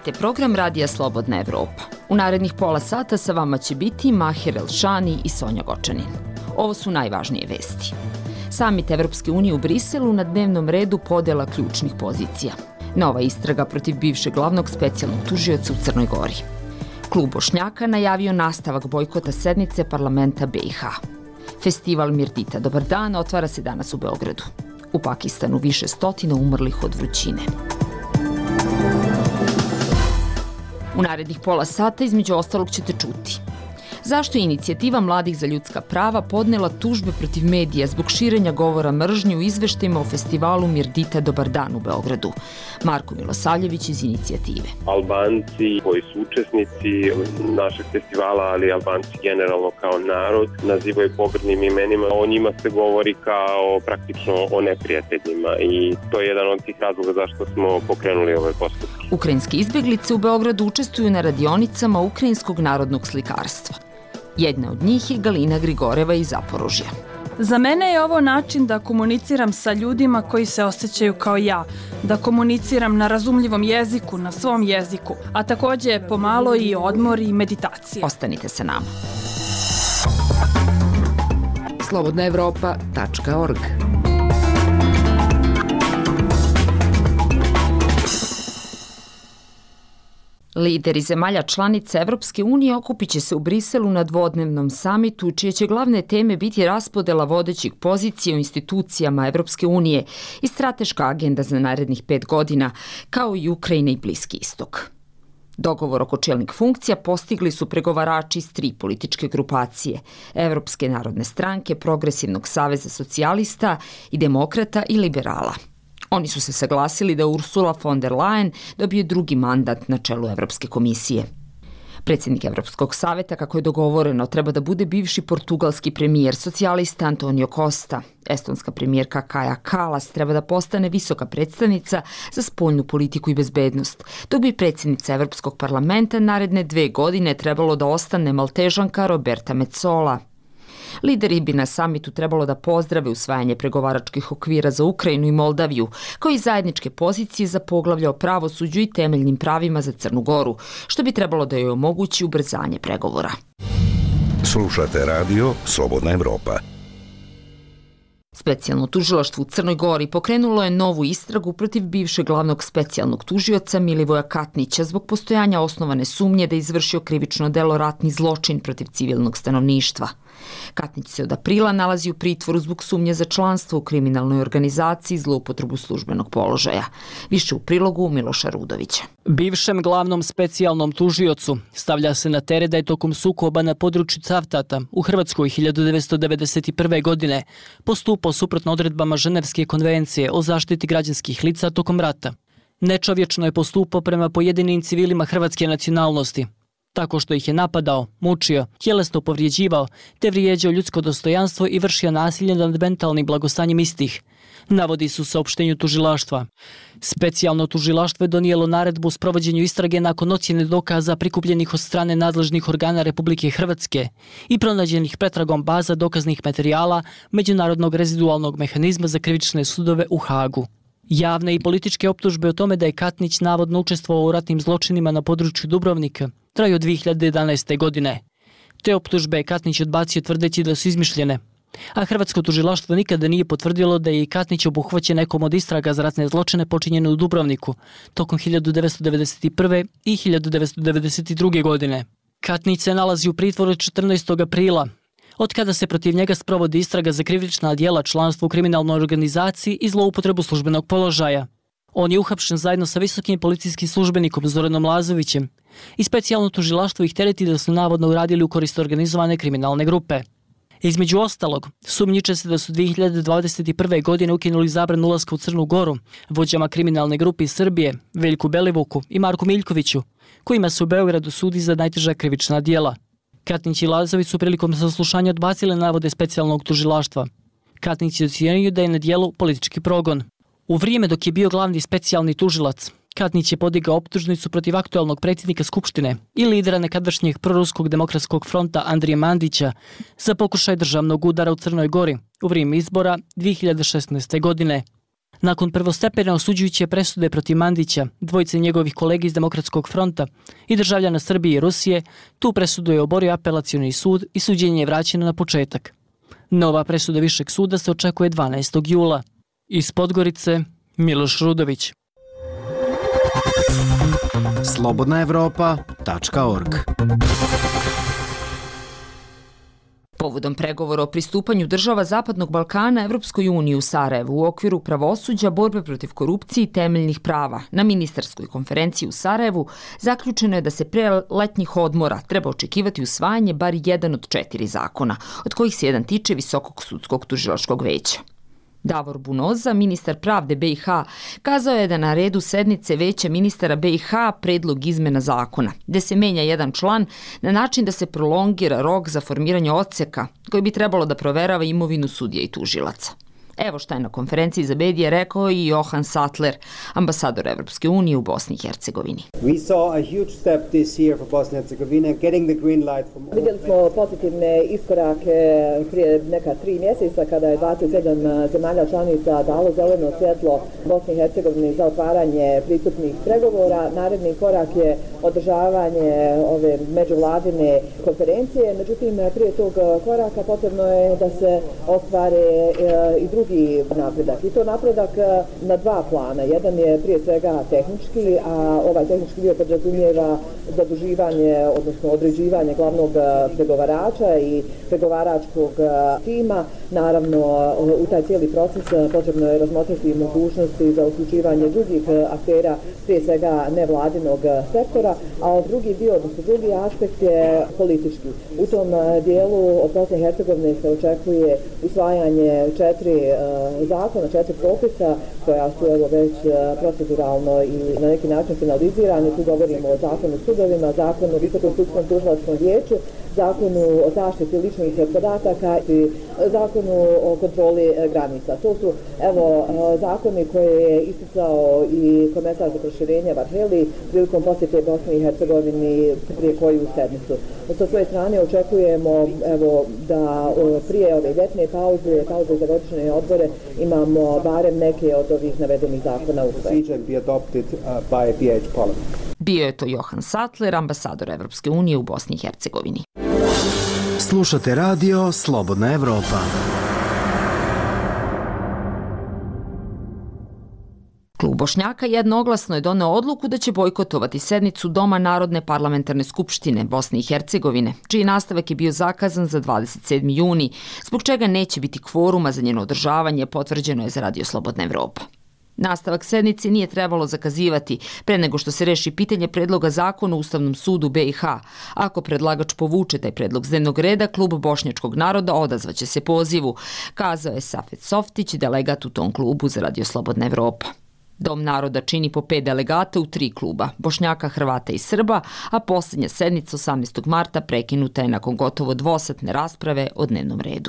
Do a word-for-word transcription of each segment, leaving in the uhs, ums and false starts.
Pratite program Radija Slobodna Evropa. U narednih pola sata sa vama će biti Mahir Elšani i Sonja Gočanin. Ovo su najvažnije vesti. Samit Evropske unije u Briselu na dnevnom redu podela ključnih pozicija. Nova istraga protiv bivšeg glavnog specijalnog tužioca u Crnoj Gori. Klub Bošnjaka najavio nastavak bojkota sednice parlamenta B i H. Festival Mirdita Dobar dan otvara se danas u Beogradu. U Pakistanu više stotina umrlih od vrućine. U narednih pola sata između ostalog ćete čuti. Zašto je inicijativa Mladih za ljudska prava podnela tužbe protiv medija zbog širenja govora mržnje u izveštajima o festivalu Mirdita Dobar dan u Beogradu? Marko Milosavljević iz inicijative. Albanci koji su učesnici našeg festivala, ali Albanci generalno kao narod, nazivaju pogrdnim imenima. O njima se govori kao praktično o neprijateljima i to je jedan od tih razloga zašto smo pokrenuli ove postupke. Ukrajinske izbeglice u Beogradu učestvuju na radionicama ukrajinskog narodnog slikarstva. Jedna od njih je Galina Grigoreva iz Zaporožja. Za mene je ovo način da komuniciram sa ljudima koji se osjećaju kao ja, da komuniciram na razumljivom jeziku, na svom jeziku, a takođe pomalo i odmor i meditacija. Ostanite sa nama. slobodna evropa tačka org. Lideri zemalja članica Evropske unije okupit će se u Briselu na dvodnevnom samitu, čije će glavne teme biti raspodela vodećih pozicija u institucijama Evropske unije i strateška agenda za narednih pet godina, kao i Ukrajina i Bliski istok. Dogovor oko čelnih funkcija postigli su pregovarači iz tri političke grupacije: Evropske narodne stranke, Progresivnog saveza socijalista i demokrata i liberala. Oni su se saglasili da Ursula von der Leyen dobije drugi mandat na čelu Evropske komisije. Predsjednik Evropskog saveta, kako je dogovoreno, treba da bude bivši portugalski premijer socijalista Antonio Costa. Estonska premijerka Kaja Kallas treba da postane visoka predstavnica za spoljnu politiku i bezbednost, dok bi predsjednica Evropskog parlamenta naredne dve godine trebalo da ostane Maltežanka Roberta Metsola. Lideri bi na samitu trebalo da pozdrave usvajanje pregovaračkih okvira za Ukrajinu i Moldaviju, kao i zajedničke pozicije za poglavlje o pravosuđu i temeljnim pravima za Crnu Goru, što bi trebalo da joj omogući ubrzanje pregovora. Slušate radio Slobodna Evropa. Specijalno tužilaštvo u Crnoj Gori pokrenulo je novu istragu protiv bivšeg glavnog specijalnog tužioca Milivoja Katnića zbog postojanja osnovane sumnje da je izvršio krivično delo ratni zločin protiv civilnog stanovništva. Katnić se od aprila nalazi u pritvoru zbog sumnje za članstvo u kriminalnoj organizaciji i zloupotrebu službenog položaja. Više u prilogu Miloša Rudovića. Bivšem glavnom specijalnom tužiocu stavlja se na teret da je tokom sukoba na području Cavtata u Hrvatskoj hiljadu devetsto devedeset prve. godine postupao suprotno odredbama Ženevske konvencije o zaštiti građanskih lica tokom rata. Nečovječno je postupao prema pojedinim civilima hrvatske nacionalnosti, tako što ih je napadao, mučio, tjelesno povrijeđivao, te vrijeđao ljudsko dostojanstvo i vršio nasilje nad mentalnim blagostanjem istih, navodi su u saopštenju tužilaštva. Specijalno tužilaštvo je donijelo naredbu o sprovođenju istrage nakon ocjene dokaza prikupljenih od strane nadležnih organa Republike Hrvatske i pronađenih pretragom baza dokaznih materijala Međunarodnog rezidualnog mehanizma za krivične sudove u Hagu. Javne i političke optužbe o tome da je Katnić navodno učestvovao u ratnim zločinima na području Dubrovnika traju od dvije hiljade jedanaeste. godine. Te optužbe je Katnić odbacio tvrdeći da su izmišljene, a hrvatsko tužilaštvo nikada nije potvrdilo da je i Katnić obuhvaćen nekom od istraga za ratne zločine počinjene u Dubrovniku tokom hiljadu devetsto devedeset prve. i hiljadu devetsto devedeset druge. godine. Katnić se nalazi u pritvoru od četrnaestog aprila, od kada se protiv njega sprovodi istraga za krivična djela članstva u kriminalnoj organizaciji i zloupotrebu službenog položaja. On je uhapšen zajedno sa visokim policijskim službenikom Zoranom Lazovićem i specijalno tužilaštvo ih tereti da su navodno uradili u korist organizovane kriminalne grupe. Između ostalog, sumnjiče se da su dvije hiljade dvadeset prve. godine ukinuli zabranu ulaska u Crnu Goru vođama kriminalne grupe iz Srbije, Veljku Belivuku i Marku Miljkoviću, kojima se u Beogradu sudi za najteža krivična djela. Katnić i Lazović su prilikom saslušanja odbacile navode specijalnog tužilaštva. Katnić je ocijenio da je na djelu politički progon. U vrijeme dok je bio glavni specijalni tužilac, Katnić je podigao optužnicu protiv aktualnog predsjednika Skupštine i lidera nekadašnjeg proruskog demokratskog fronta Andrije Mandića za pokušaj državnog udara u Crnoj Gori u vrijeme izbora dvije hiljade šesnaeste. godine. Nakon prvostepene osuđujuće presude protiv Mandića, dvojice njegovih kolega iz Demokratskog fronta i državljana Srbije i Rusije, tu presudu je oborio apelacioni sud i suđenje je vraćeno na početak. Nova presuda Višeg suda se očekuje dvanaestog jula. Iz Podgorice, Miloš Rudović. slobodna evropa tačka org. Povodom pregovora o pristupanju država Zapadnog Balkana Evropskoj uniji u Sarajevu u okviru pravosuđa, borbe protiv korupcije i temeljnih prava na ministarskoj konferenciji u Sarajevu zaključeno je da se pre letnjih odmora treba očekivati usvajanje bar jedan od četiri zakona, od kojih se jedan tiče Visokog sudskog tužilačkog veća. Davor Bunoza, ministar pravde B i H, kazao je da na redu sednice Veća ministara B i H predlog izmena zakona, gde se menja jedan član na način da se prolongira rok za formiranje odseka koji bi trebalo da proverava imovinu sudija i tužilaca. Evo šta je na konferenciji za medije rekao i Johan Sattler, ambasador Evropske unije u Bosni i Hercegovini. Vidjeli smo pozitivne iskorake prije neka tri mjeseca kada je dvadeset sedam zemalja članica dalo zeleno svjetlo Bosni i Hercegovini za otvaranje pristupnih pregovora. Naredni korak je održavanje ove međuvladine konferencije. Međutim, prije tog koraka potrebno je da se ostvare i drugi napredak. I to napredak na dva plana. Jedan je prije svega tehnički, a ovaj tehnički dio podrazumijeva zaduživanje, odnosno određivanje glavnog pregovarača i pregovaračkog tima. Naravno, u taj cijeli proces potrebno je razmotriti mogućnosti za uključivanje drugih aktera, prije svega nevladinog sektora, a drugi dio, odnosno drugi aspekt je politički. U tom dijelu od Bosne i Hercegovine se očekuje usvajanje četiri zakona, četiri propisa koja su evo već proceduralno i na neki način finalizirane. Tu govorimo o zakonu o sudovima, zakonu o Visokom sudskom tužilačkom vijeću, zakonu o zaštiti ličnih podataka i zakonu o kontroli granica. To su evo zakoni koje je isticao i komesar za proširenje Varheli prilikom posjete Bosni i Hercegovini prije koju sedmicu. Sa svoje strane očekujemo evo da prije ove ljetne pauze, pauze za godišnje odbore, imamo barem neke od ovih navedenih zakona usvoje. Bio je to Johan Sattler, ambasador Evropske unije u Bosni i Hercegovini. Slušate radio Slobodna Evropa. Klub Bošnjaka jednoglasno je doneo odluku da će bojkotovati sednicu Doma Narodne parlamentarne skupštine Bosne i Hercegovine, čiji nastavak je bio zakazan za dvadeset sedmi juni, zbog čega neće biti kvoruma za njeno održavanje, potvrđeno je za Radio Slobodna Evropa. Nastavak sednice nije trebalo zakazivati pre nego što se reši pitanje predloga zakona u Ustavnom sudu B i H. Ako predlagač povuče taj predlog s dnevnog reda, klub Bošnjačkog naroda odazvaće se pozivu, kazao je Safet Softić, delegat u tom klubu za Radio Slobodna Evropa. Dom naroda čini po pet delegata u tri kluba, Bošnjaka, Hrvata i Srba, a posljednja sednica osamnaestog marta prekinuta je nakon gotovo dvosatne rasprave o dnevnom redu.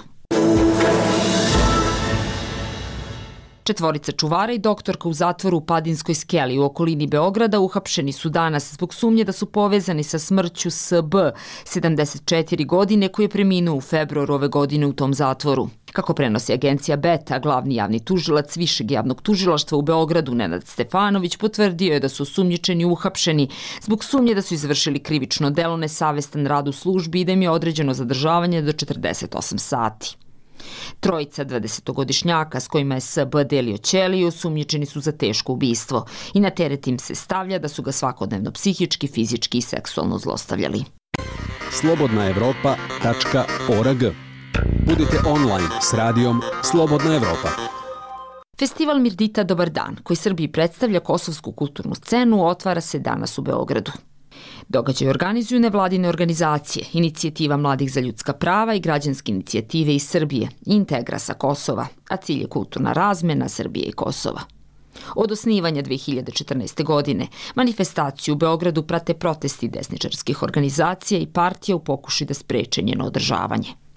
Četvorica čuvara i doktorka u zatvoru u Padinskoj skeli u okolini Beograda uhapšeni su danas zbog sumnje da su povezani sa smrću S B, sedamdeset četiri godine, koji je preminuo u februaru ove godine u tom zatvoru. Kako prenosi agencija Beta, glavni javni tužilac Višeg javnog tužilaštva u Beogradu Nenad Stefanović potvrdio je da su osumnjičeni uhapšeni zbog sumnje da su izvršili krivično delo nesavestan rad u službi i da im je određeno zadržavanje do četrdeset osam sati. Trojica dvadesetogodišnjaka s kojima je S B delio ćeliju osumnjičeni su za teško ubistvo i na teret im se stavlja da su ga svakodnevno psihički, fizički i seksualno zlostavljali. slobodna evropa tačka org. Budite online s radijom Slobodna Evropa. Festival Mirdita Dobar dan, koji Srbiji predstavlja kosovsku kulturnu scenu, otvara se danas u Beogradu. Događaj organizuju nevladine organizacije, Inicijativa mladih za ljudska prava i građanske inicijative iz Srbije, Integra sa Kosova, a cilj je kulturna razmena Srbije i Kosova. Od osnivanja dve hiljade četrnaeste. godine manifestaciju u Beogradu prate protesti desničarskih organizacija i partija u pokušaju da spreče njeno održavanje.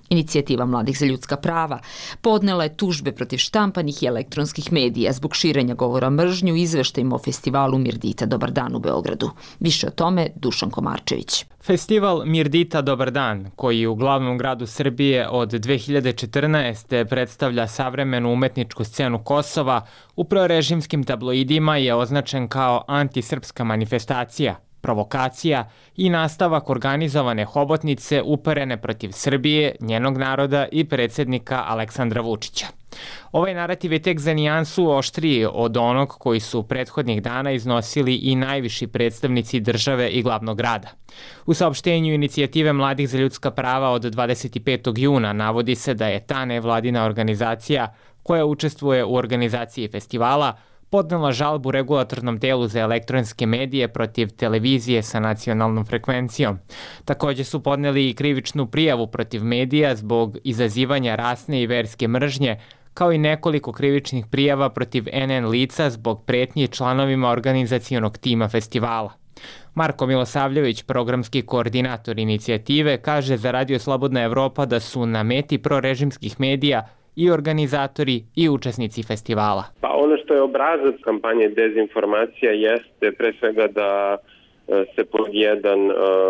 Inicijativa mladih za ljudska prava podnela je tužbe protiv štampanih i elektronskih medija zbog širenja govora mržnje u izveštajima o festivalu Mirdita Dobar dan u Beogradu. Više o tome Dušan Komarčević. Festival Mirdita Dobar dan, koji u glavnom gradu Srbije od dve hiljade četrnaeste. predstavlja savremenu umetničku scenu Kosova, u prorežimskim tabloidima je označen kao antisrpska manifestacija, provokacija i nastavak organizovane hobotnice uperene protiv Srbije, njenog naroda i predsjednika Aleksandra Vučića. Ovaj narativ je tek za nijansu oštriji od onog koji su prethodnih dana iznosili i najviši predstavnici države i glavnog grada. U saopštenju inicijative Mladih za ljudska prava od dvadeset petog juna navodi se da je ta nevladina organizacija koja učestvuje u organizaciji festivala podnela žalbu regulatornom telu za elektronske medije protiv televizije sa nacionalnom frekvencijom. Također su podneli i krivičnu prijavu protiv medija zbog izazivanja rasne i verske mržnje, kao i nekoliko krivičnih prijava protiv en en lica zbog pretnji članovima organizacionog tima festivala. Marko Milosavljević, programski koordinator inicijative, kaže za Radio Slobodna Evropa da su na meti prorežimskih medija i organizatori i učesnici festivala. Pa ono što je obrazac kampanje dezinformacija jeste pre svega da se pod jedan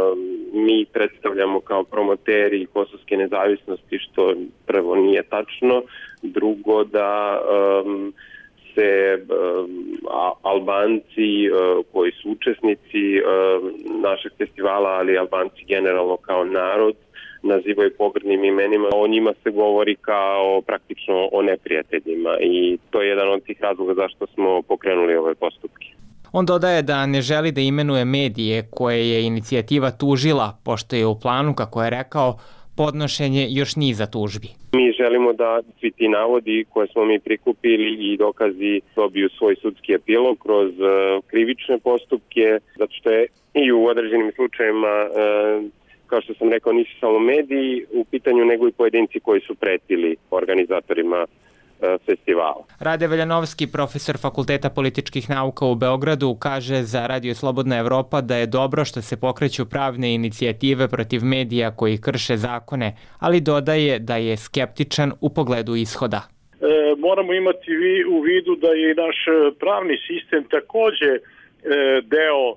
mi predstavljamo kao promoteri kosovske nezavisnosti, što prvo nije tačno, drugo da um, se um, Albanci uh, koji su učesnici uh, našeg festivala, ali Albanci generalno kao narod, nazivaju pogrdnim imenima. O njima se govori kao praktično o neprijateljima i to je jedan od tih razloga zašto smo pokrenuli ove postupke. On dodaje da ne želi da imenuje medije koje je inicijativa tužila, pošto je u planu, kako je rekao, podnošenje još niza tužbi. Mi želimo da svi ti navodi koje smo mi prikupili i dokazi dobiju svoj sudski epilog kroz uh, krivične postupke, zato što je i u određenim slučajevima uh, kao što sam rekao, nisu samo mediji u pitanju, nego i pojedinci koji su pretili organizatorima festivala. Rade Veljanovski, profesor Fakulteta političkih nauka u Beogradu, kaže za Radio Slobodna Evropa da je dobro što se pokreću pravne inicijative protiv medija koji krše zakone, ali dodaje da je skeptičan u pogledu ishoda. E, moramo imati u vidu da je naš pravni sistem takođe e, deo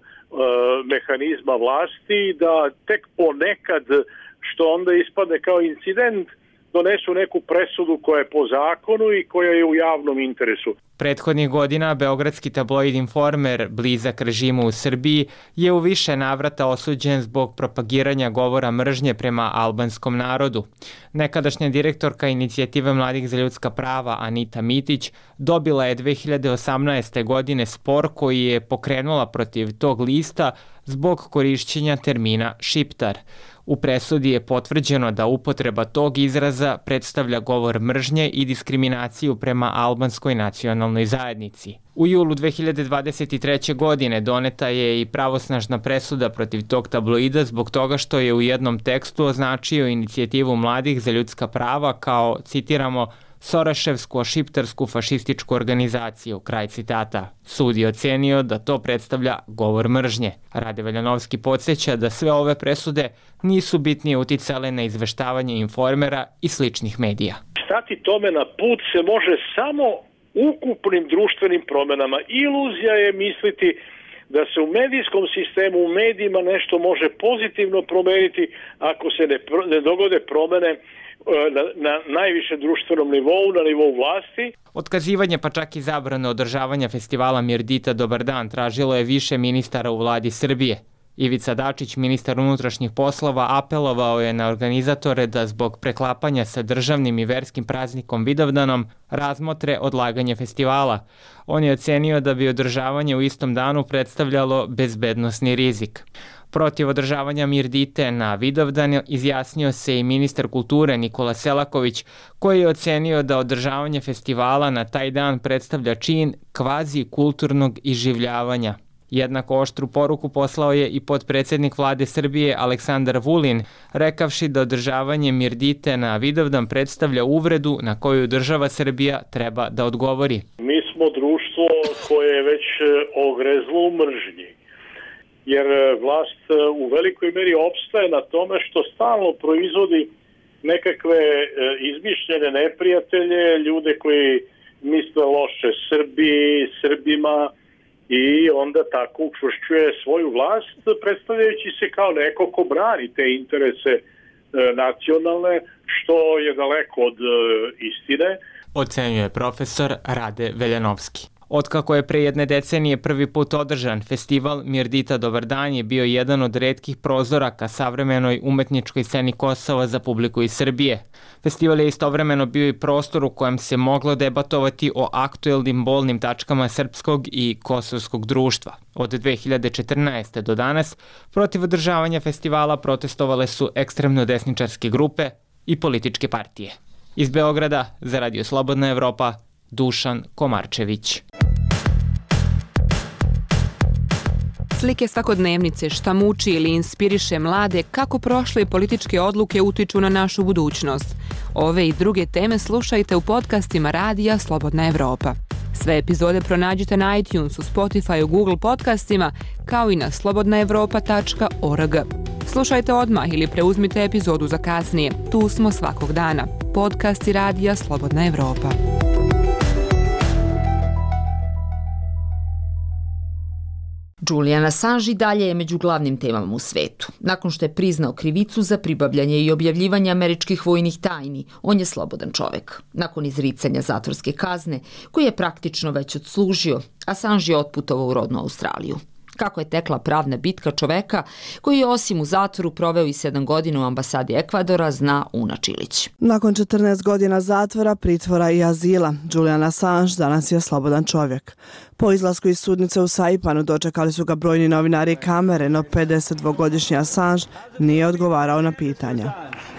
mehanizma vlasti, da tek ponekad, što onda ispadne kao incident, donesu neku presudu koja je po zakonu i koja je u javnom interesu. Prethodnih godina beogradski tabloid Informer, blizak režimu u Srbiji, je u više navrata osuđen zbog propagiranja govora mržnje prema albanskom narodu. Nekadašnja direktorka inicijative Mladih za ljudska prava Anita Mitić dobila je dve hiljade osamnaeste. godine spor koji je pokrenula protiv tog lista zbog korišćenja termina šiptar. U presudi je potvrđeno da upotreba tog izraza predstavlja govor mržnje i diskriminaciju prema albanskoj nacionalnoj zajednici. U julu dve hiljade dvadeset treće. godine doneta je i pravosnažna presuda protiv tog tabloida zbog toga što je u jednom tekstu označio inicijativu Mladih za ljudska prava kao, citiramo, Soroševsku šiptarsku fašističku organizaciju, kraj citata. Sud je ocenio da to predstavlja govor mržnje. Rade Veljanovski podsjeća da sve ove presude nisu bitnije uticale na izveštavanje Informera i sličnih medija. Stati tome na put se može samo ukupnim društvenim promenama. Iluzija je misliti da se u medijskom sistemu, u medijima nešto može pozitivno promeniti ako se ne, ne dogode promene Na, na najvišem društvenom nivou, na nivou vlasti. Otkazivanje pa čak i zabrane održavanja festivala Mirdita Dobar dan tražilo je više ministara u vladi Srbije. Ivica Dačić, ministar unutrašnjih poslova, apelovao je na organizatore da zbog preklapanja sa državnim i verskim praznikom Vidovdanom razmotre odlaganje festivala. On je ocenio da bi održavanje u istom danu predstavljalo bezbednosni rizik. Protiv održavanja Mirdite na Vidovdan izjasnio se i ministar kulture Nikola Selaković, koji je ocenio da održavanje festivala na taj dan predstavlja čin kvazi kulturnog iživljavanja. Jednako oštru poruku poslao je i potpredsjednik vlade Srbije Aleksandar Vulin, rekavši da održavanje Mirdite na Vidovdan predstavlja uvredu na koju država Srbija treba da odgovori. Mi smo društvo koje je već ogrezlo u mržnji, jer vlast u velikoj meri opstaje na tome što stalno proizvodi nekakve izmišljene neprijatelje, ljude koji misle loše Srbiji, Srbima i onda tako učvršćuje svoju vlast, predstavljajući se kao neko ko brani te interese nacionalne, što je daleko od istine. Ocenjuje profesor Rade Veljanovski. Otkako je pre jedne decenije prvi put održan, festival Mirdita Dobar dan je bio jedan od retkih prozora ka savremenoj umetničkoj sceni Kosova za publiku iz Srbije. Festival je istovremeno bio i prostor u kojem se moglo debatovati o aktuelnim bolnim tačkama srpskog i kosovskog društva. Od dve hiljade četrnaeste. do danas protiv održavanja festivala protestovale su ekstremno desničarske grupe i političke partije. Iz Beograda za Radio Slobodna Evropa, Dušan Komarčević. Slike svakodnevnice, šta muči ili inspiriše mlade, kako prošle političke odluke utiču na našu budućnost. Ove i druge teme slušajte u podcastima Radija Slobodna Evropa. Sve epizode pronađite na iTunesu, Spotify, Google podcastima, kao i na slobodna evropa tačka org. Slušajte odmah ili preuzmite epizodu za kasnije. Tu smo svakog dana. Podcasti Radija Slobodna Evropa. Julian Assange i dalje je među glavnim temama u svetu. Nakon što je priznao krivicu za pribavljanje i objavljivanje američkih vojnih tajni, on je slobodan čovek. Nakon izricanja zatvorske kazne, koju je praktično već odslužio, Assange je otputovao u rodnu Australiju. Kako je tekla pravna bitka čoveka koji je osim u zatvoru proveo i sedam godina u ambasadi Ekvadora, zna Una Čilić. Nakon četrnaest godina zatvora, pritvora i azila, Julian Assange danas je slobodan čovjek. Po izlasku iz sudnice u Saipanu dočekali su ga brojni novinari i kamere, no pedesetdvogodišnji Assange nije odgovarao na pitanja.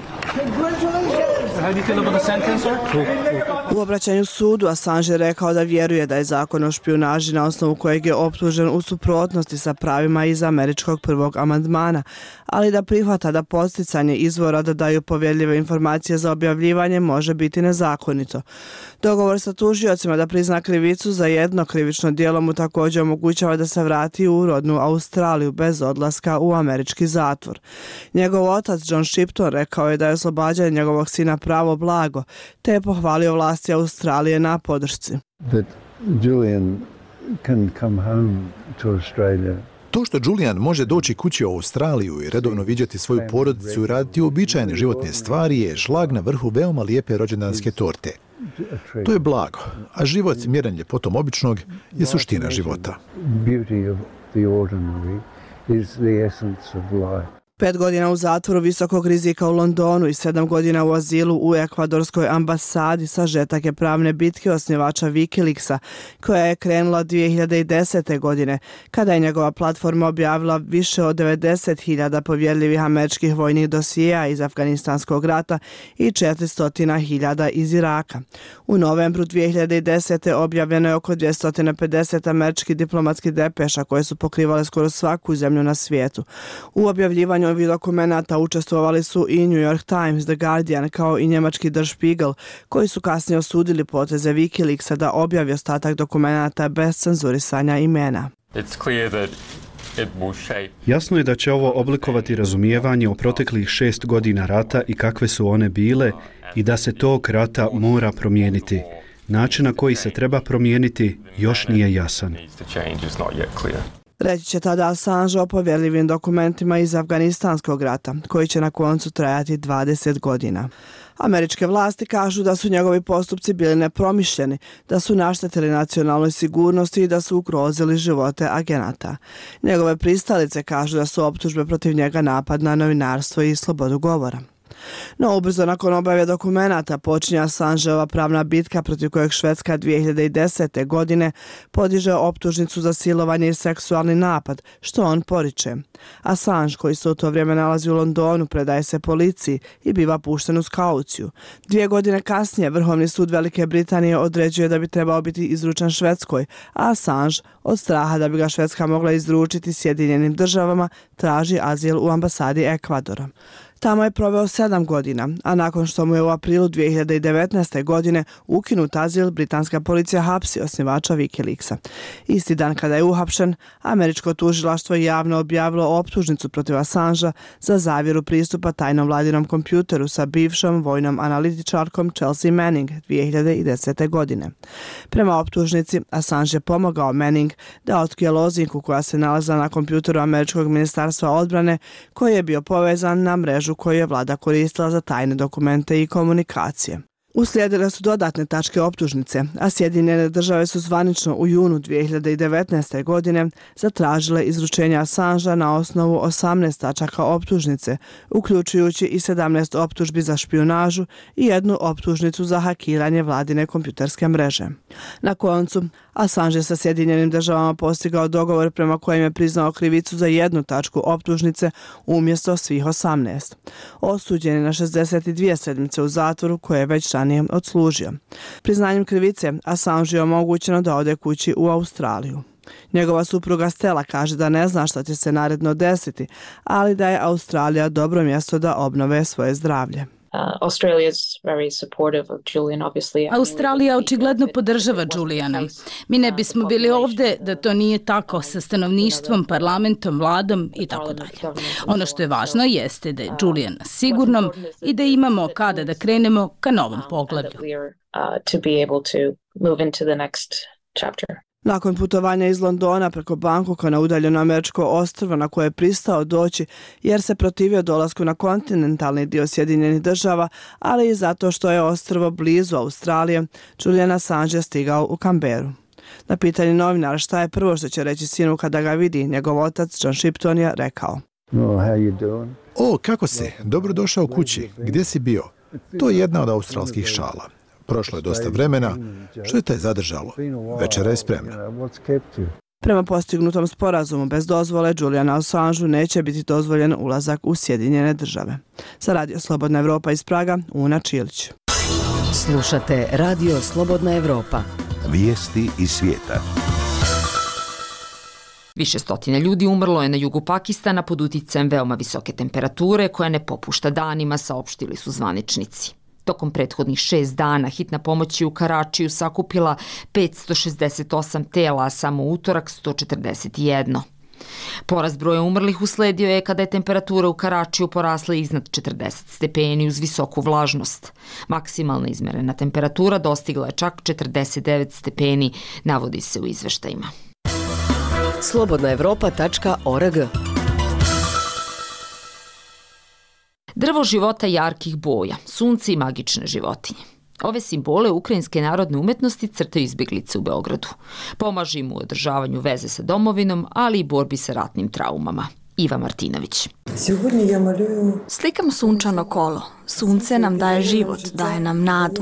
U obraćanju sudu Assange je rekao da vjeruje da je zakon o špijunaži na osnovu kojeg je optužen u suprotnosti sa pravima iz američkog prvog amandmana, ali da prihvata da posticanje izvora da daju povjerljive informacije za objavljivanje može biti nezakonito. Dogovor sa tužiocima da prizna krivicu za jedno krivično djelo mu također omogućava da se vrati u rodnu Australiju bez odlaska u američki zatvor. Njegov otac John Shipton rekao je da je oslobađanje njegovog sina pravo blago, te je pohvalio vlasti Australije na podršci. That Julian can come home to Australia. To što Julian može doći kući u Australiju i redovno viđati svoju porodicu i raditi uobičajene životne stvari je šlag na vrhu veoma lijepe rođendanske torte. To je blago, a život mjeren ljepotom običnog je suština života. Pet godina u zatvoru visokog rizika u Londonu i sedam godina u azilu u ekvadorskoj ambasadi sažetak je pravne bitke osnivača Wikileaksa, koja je krenula dvije hiljade desete. godine, kada je njegova platforma objavila više od devedeset hiljada povjerljivih američkih vojnih dosijeja iz Afganistanskog rata i četiristo hiljada iz Iraka. U novembru dvije hiljade desete. objavljeno je oko dvjesto pedeset američkih diplomatskih depeša koje su pokrivale skoro svaku zemlju na svijetu. U objavljivanju ovih dokumenata učestvovali su i New York Times, The Guardian kao i njemački Der Spiegel, koji su kasnije osudili poteze Wikileaksa da objavi ostatak dokumenata bez cenzurisanja imena. Jasno je da će ovo oblikovati razumijevanje o proteklih šest godina rata i kakve su one bile i da se tog rata mora promijeniti. Način na koji se treba promijeniti još nije jasan. Reći će tada Assange o povjerljivim dokumentima iz Afganistanskog rata, koji će na koncu trajati dvadeset godina. Američke vlasti kažu da su njegovi postupci bili nepromišljeni, da su naštetili nacionalnoj sigurnosti i da su ugrozili živote agenata. Njegove pristalice kažu da su optužbe protiv njega napad na novinarstvo i slobodu govora. No, ubrzo nakon objave dokumenata počinje Assangeova pravna bitka protiv kojeg Švedska dvije hiljade desete. godine podiže optužnicu za silovanje i seksualni napad, što on poriče. Assange, koji se u to vrijeme nalazi u Londonu, predaje se policiji i biva pušten uz kauciju. Dvije godine kasnije Vrhovni sud Velike Britanije određuje da bi trebao biti izručen Švedskoj, a Assange, od straha da bi ga Švedska mogla izručiti Sjedinjenim državama, traži azil u ambasadi Ekvadora. Tamo je proveo sedam godina, a nakon što mu je u aprilu dvije hiljade devetnaeste. godine ukinut azil, britanska policija hapsi osnivača Wikileaksa. Isti dan kada je uhapšen, američko tužilaštvo je javno objavilo optužnicu protiv Assangea za zavjeru pristupa tajnom vladinom kompjuteru sa bivšom vojnom analitičarkom Chelsea Manning dvije hiljade desete. godine. Prema optužnici, Assange je pomogao Manning da otkrije lozinku koja se nalazila na kompjuteru američkog ministarstva odbrane koji je bio povezan na mrežu koju je vlada koristila za tajne dokumente i komunikacije. Uslijedile su dodatne tačke optužnice, a Sjedinjene države su zvanično u junu dvije hiljade devetnaeste. godine zatražile izručenje Assangea na osnovu osamnaest tačaka optužnice, uključujući i sedamnaest optužbi za špijunažu i jednu optužnicu za hakiranje vladine kompjuterske mreže. Na koncu, Assange je sa Sjedinjenim državama postigao dogovor prema kojem je priznao krivicu za jednu tačku optužnice umjesto svih osamnaest. Osuđen je na šezdeset dvije sedmice u zatvoru koje je već ranije odslužio. Priznanjem krivice, Assange je omogućeno da ode kući u Australiju. Njegova supruga Stella kaže da ne zna šta će se naredno desiti, ali da je Australija dobro mjesto da obnove svoje zdravlje. Australija očigledno podržava Juliana. Mi ne bismo bili ovdje da to nije tako sa stanovništvom, parlamentom, vladom i tako dalje. Ono što je važno jeste da je Julian sigurnom i da imamo kada da krenemo ka novom poglavlju. Nakon putovanja iz Londona preko Bangkoka na udaljeno američko ostrvo na koje je pristao doći jer se protivio dolasku na kontinentalni dio Sjedinjenih država, ali i zato što je ostrvo blizu Australije, Julian Assange je stigao u Canberru. Na pitanje novinara šta je prvo što će reći sinu kada ga vidi, njegov otac John Shipton je rekao: O, kako si? Dobro došao kući. Gdje si bio? To je jedna od australskih šala. Prošlo je dosta vremena. Što je te zadržalo? Večera je spremna. Prema postignutom sporazumu bez dozvole, Julianu Assangeu neće biti dozvoljen ulazak u Sjedinjene države. Za Radio Slobodna Evropa iz Praga, Una Čilić. Slušate Radio Slobodna Evropa. Vijesti iz svijeta. Više stotina ljudi umrlo je na jugu Pakistana pod uticajem veoma visoke temperature koja ne popušta danima, saopštili su zvaničnici. Tokom prethodnih šest dana hitna pomoć je u Karačiju sakupila petsto šezdeset osam tela, a samo utorak sto četrdeset jedno. Porast broja umrlih usledio je kada je temperatura u Karačiju porasla iznad četrdeset stepeni uz visoku vlažnost. Maksimalna izmerena temperatura dostigla je čak četrdeset devet stepeni, navodi se u izveštajima. slobodna evropa tačka org. Drvo života jarkih boja, sunce i magične životinje. Ove simbole ukrajinske narodne umetnosti crtaju izbjeglice u Beogradu. Pomaže im u održavanju veze sa domovinom, ali i borbi sa ratnim traumama. Iva Martinović. Slikam sunčano kolo. Sunce nam daje život, daje nam nadu.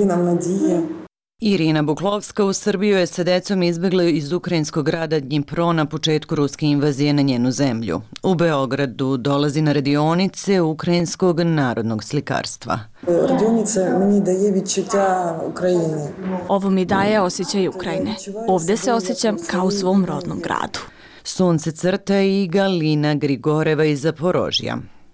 Irina Buklovska u Srbiju je sa decom izbjegla iz ukrajinskog grada Dnjipro na početku ruske invazije na njenu zemlju. U Beogradu dolazi na radionice ukrajinskog narodnog slikarstva. Radionice meni daje vičuća Ukrajine. Ovo mi daje osjećaj Ukrajine. Ovdje se osjećam kao u svom rodnom gradu. Sunce crta i Galina Grigoreva iz Zaporožja.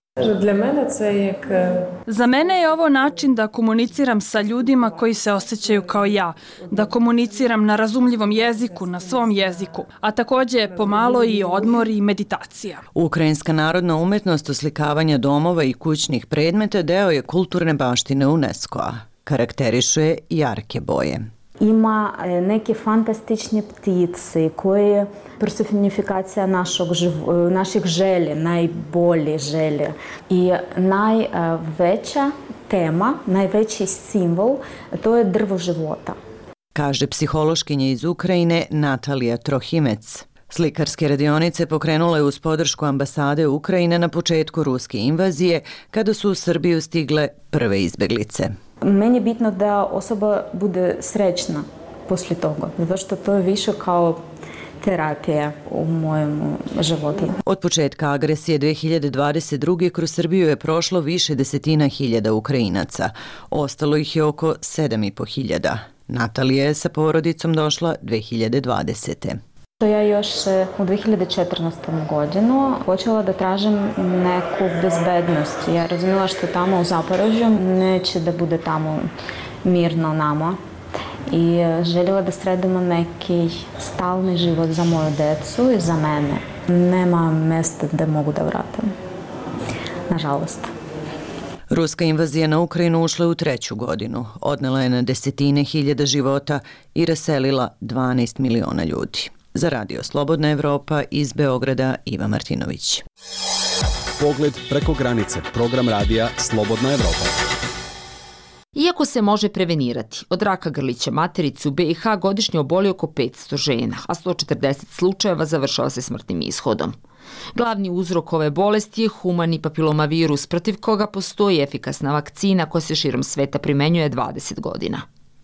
Za mene je ovo način da komuniciram sa ljudima koji se osjećaju kao ja, da komuniciram na razumljivom jeziku, na svom jeziku, a također pomalo i odmor i meditacija. Ukrajinska narodna umetnost oslikavanja domova i kućnih predmeta deo je kulturne baštine UNESCO-a. Karakterišu je jarke boje. Ima neke fantastične ptice koje personifikacija našog, naših želje, najbolje želje. I najveća tema, najveći simbol, to je drvo života. Kaže psihološkinja iz Ukrajine Natalija Trohimec. Slikarske radionice pokrenula je uz podršku ambasade Ukrajine na početku ruske invazije, kada su u Srbiju stigle prve izbjeglice. Meni je bitno da osoba bude srećna poslije toga, zato što to je više kao terapija u mojem životu. Od početka agresije dvije hiljade dvadeset druge kroz Srbiju je prošlo više desetina hiljada Ukrajinaca. Ostalo ih je oko sedam i po hiljada. Natalija je sa porodicom došla dvije hiljade dvadesete. Ja još u dve hiljade četrnaestoj. godinu počela da tražim neku bezbednost. Ja razumela što tamo u Zaporožju neće da bude tamo mirno nama. I željela da sredimo neki stalni život za moju decu i za mene. Nema mesta gde mogu da vratim. Nažalost. Ruska invazija na Ukrajinu ušla u treću godinu. Odnela je na desetine hiljada života i raselila dvanaest miliona ljudi. Za Radio Slobodna Evropa iz Beograda Iva Martinović. Pogled preko granice. Program radija Slobodna Evropa. Iako se može prevenirati, od raka grlića materice u be i ha godišnje oboli oko petsto žena, a sto četrdeset slučajeva završava se smrtnim ishodom. Glavni uzrok ove bolesti je humani papilomavirus, protiv koga postoji efikasna vakcina koja se širom sveta primenjuje dvadeset godina.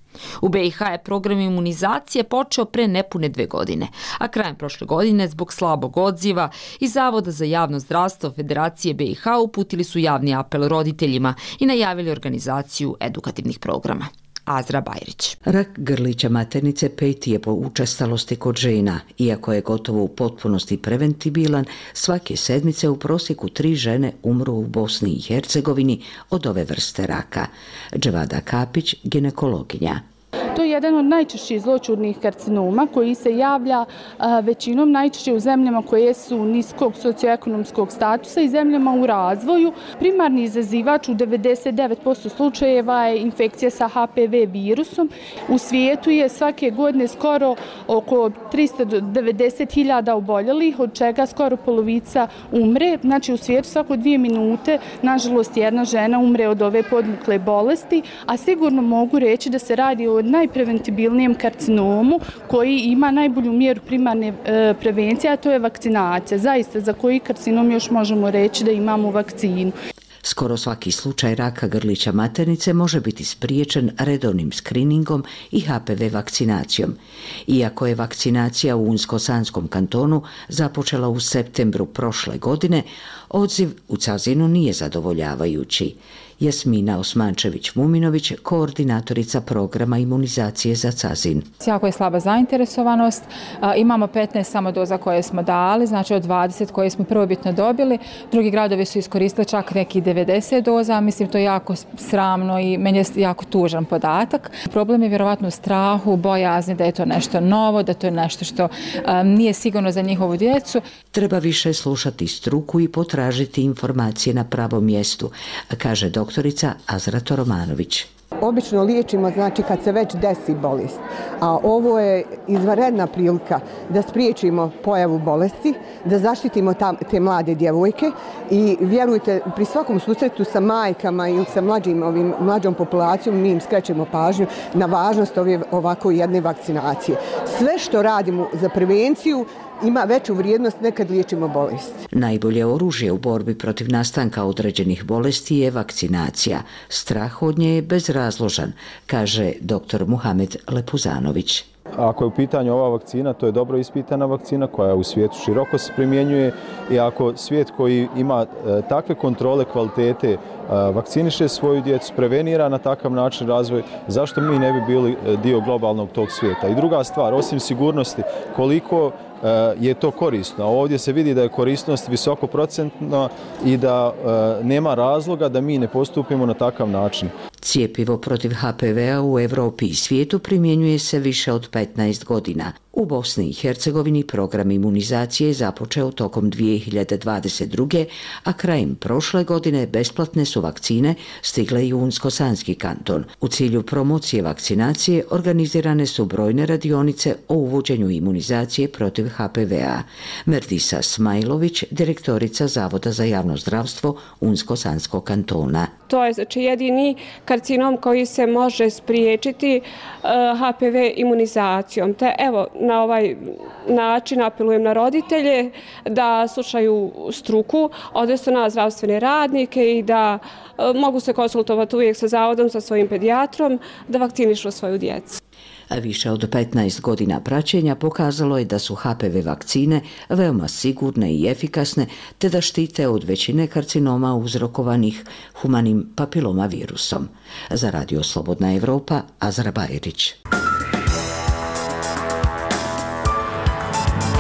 U be i ha je program imunizacije počeo pre nepune dve godine, a krajem prošle godine zbog slabog odziva i Zavoda za javno zdravstvo Federacije be i ha uputili su javni apel roditeljima i najavili organizaciju edukativnih programa. Azra Bajrić. Rak grlića maternice peti je po učestalosti kod žena. Iako je gotovo u potpunosti preventibilan, svake sedmice u prosjeku tri žene umru u Bosni i Hercegovini od ove vrste raka. Dževada Kapić, ginekologinja. To je jedan od najčešćih zloćudnih karcinoma koji se javlja a, većinom najčešće u zemljama koje su niskog socioekonomskog statusa i zemljama u razvoju. Primarni izazivač u devedeset devet posto slučajeva je infekcija sa ha pe ve virusom. U svijetu je svake godine skoro oko tristo devedeset hiljada oboljelih, od čega skoro polovica umre. Znači u svijetu svako dvije minute, nažalost, jedna žena umre od ove podmukle bolesti, a sigurno mogu reći da se radi o najpreventibilnijem karcinomu koji ima najbolju mjeru primarne e, prevencije, a to je vakcinacija. Zaista za koji karcinom još možemo reći da imamo vakcinu. Skoro svaki slučaj raka grlića maternice može biti spriječen redovnim skriningom i ha pe ve vakcinacijom. Iako je vakcinacija u Unsko-Sanskom kantonu započela u septembru prošle godine, odziv u Cazinu nije zadovoljavajući. Jasmina Osmančević-Muminović, koordinatorica programa imunizacije za Cazin. Jako je slaba zainteresovanost. Imamo petnaest samo doza koje smo dali, znači od dvadeset koje smo prvobitno dobili. Drugi gradovi su iskoristili čak neki devedeset doza. Mislim, to je jako sramno i meni je jako tužan podatak. Problem je vjerovatno u strahu, bojazni da je to nešto novo, da to je nešto što um, nije sigurno za njihovu djecu. Treba više slušati struku i potražiti informacije na pravom mjestu, kaže doktor doktorica Azra Toromanović. Obično liječimo znači kad se već desi bolest, a ovo je izvanredna prilika da spriječimo pojavu bolesti, da zaštitimo tam, te mlade djevojke i vjerujte, pri svakom susretu sa majkama ili sa mlađim, ovim, mlađom populacijom mi im skrećemo pažnju na važnost ove ovako jedne vakcinacije. Sve što radimo za prevenciju ima veću vrijednost nekad liječimo bolest. Najbolje oružje u borbi protiv nastanka određenih bolesti je vakcinacija. Strah od nje je bezrazložan, kaže doktor Muhamed Lepuzanović. Ako je u pitanju ova vakcina, to je dobro ispitana vakcina koja u svijetu široko se primjenjuje i ako svijet koji ima e, takve kontrole kvalitete e, vakciniše svoju djecu, prevenira na takav način razvoj, zašto mi ne bi bili dio globalnog tog svijeta? I druga stvar, osim sigurnosti, koliko je to korisno. Ovdje se vidi da je korisnost visoko procentna i da e, nema razloga da mi ne postupimo na takav način. Cijepivo protiv ha pe ve-a u Evropi i svijetu primjenjuje se više od petnaest godina. U Bosni i Hercegovini program imunizacije je započeo tokom dvije hiljade dvadeset druge. a krajem prošle godine besplatne su vakcine stigle i u Unsko-Sanski kanton. U cilju promocije vakcinacije organizirane su brojne radionice o uvođenju imunizacije protiv ha pe ve-a. Merdisa Smajlović, direktorica Zavoda za javno zdravstvo Unsko-Sanskog kantona. To je znači jedini karcinom koji se može spriječiti uh, ha pe ve imunizacijom. Te evo, na ovaj način apelujem na roditelje da slušaju struku, odnosno na zdravstvene radnike i da uh, mogu se konsultovati uvijek sa zavodom, sa svojim pedijatrom, da vakcinišu svoju djecu. Više od petnaest godina praćenja pokazalo je da su ha pe ve vakcine veoma sigurne i efikasne, te da štite od većine karcinoma uzrokovanih humanim papilomavirusom. Za Radio Slobodna Evropa, Azra Bajrić.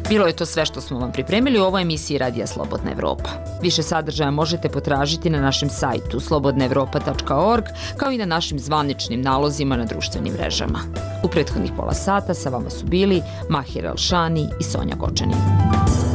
Bilo je to sve što smo vam pripremili u ovoj emisiji Radija Slobodna Evropa. Više sadržaja možete potražiti na našem sajtu slobodna evropa tačka org, kao i na našim zvaničnim nalozima na društvenim mrežama. U prethodnih pola sata sa vama su bili Mahir Elšani i Sonja Gočanin.